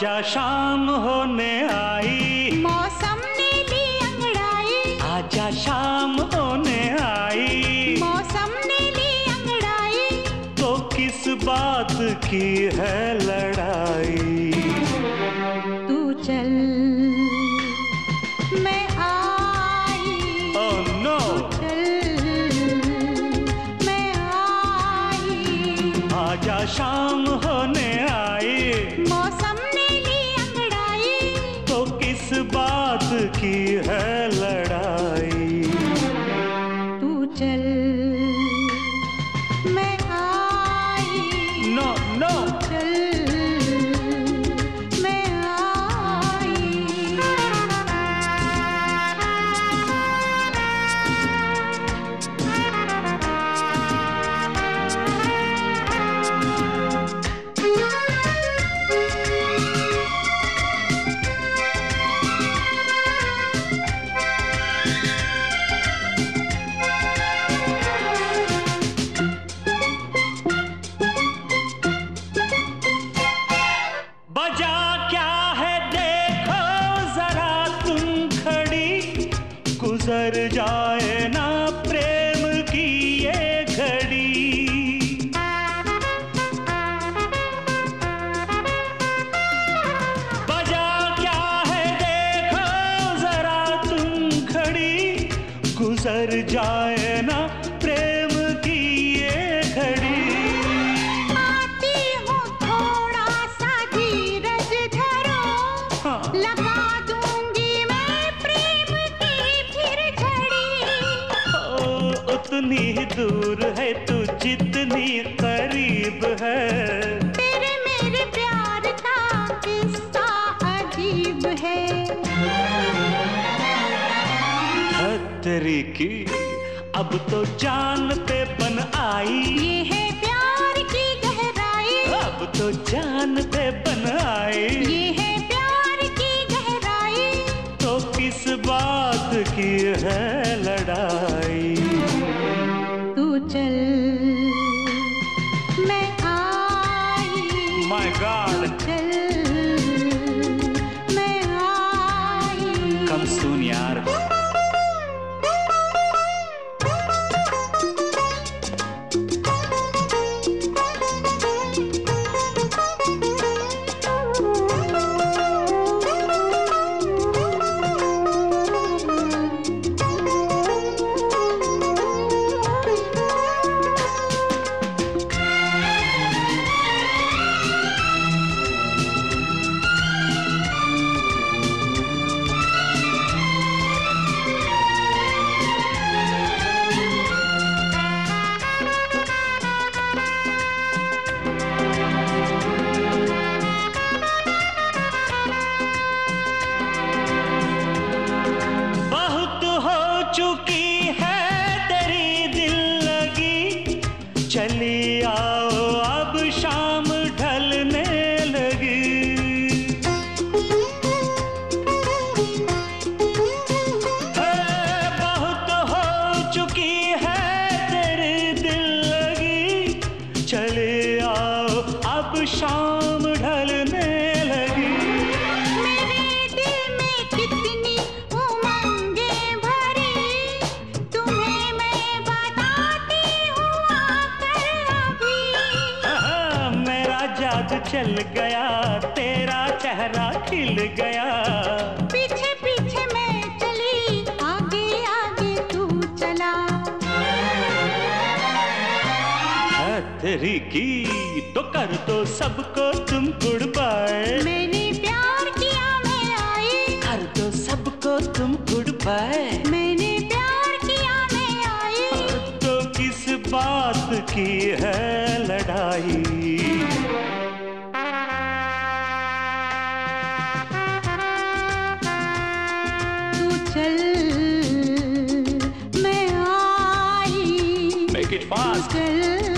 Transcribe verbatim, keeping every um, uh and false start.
आजा शाम होने आई, मौसम ने ली अंगड़ाई। आजा शाम होने आई, मौसम ने ली अंगड़ाई। तो किस बात की है लड़ाई? तू चल मैं आई। Oh no! तू चल मैं आई। आजा शाम होने आई, मौसम ने ली अंगड़ाई। तो किस बात की है लड़ाई? तू चल मैं आई। नो नो चल मैं आई। बजा क्या है देखो जरा तुम खड़ी, गुजर जाए ना प्रेम की ये घड़ी। बजा क्या है देखो जरा तुम खड़ी, गुजर जाए ना प्रेम की ये घड़ी। आती हूँ थोड़ा सा धीरज धरो, हाँ। लगा दूंगी मैं प्रेम की फिर झड़ी। ओ, उतनी ही दूर है तू जितनी करीब है, तेरे मेरे प्यार का किस्सा अजीब है। तेरी की अब तो जान पे बन आई, ये है प्यार की गहराई। अब तो जान पे बन आई, ये है प्यार की गहराई। तो किस बात की है लड़ाई? तू चल मैं आई। माय गॉड, चल मैं आई। कम सून यार। चुकी है तेरी दिल लगी, चली आओ अब शाम ढलने लगी। बहुत हो चुकी है तेरी दिल लगी, चले आओ अब शाम ढलने लगी। जादू चल गया, तेरा चेहरा खिल गया। पीछे पीछे मैं चली, आगे आगे तू चला। तेरी की तो कर दो सबको तुम गुड बाय। मैंने प्यार किया मैं आई, कर दो सबको तुम गुड बाय। मैंने प्यार किया मैं आई, तो किस बात की है लड़ाई? चल मैं आई। Make it fast. चल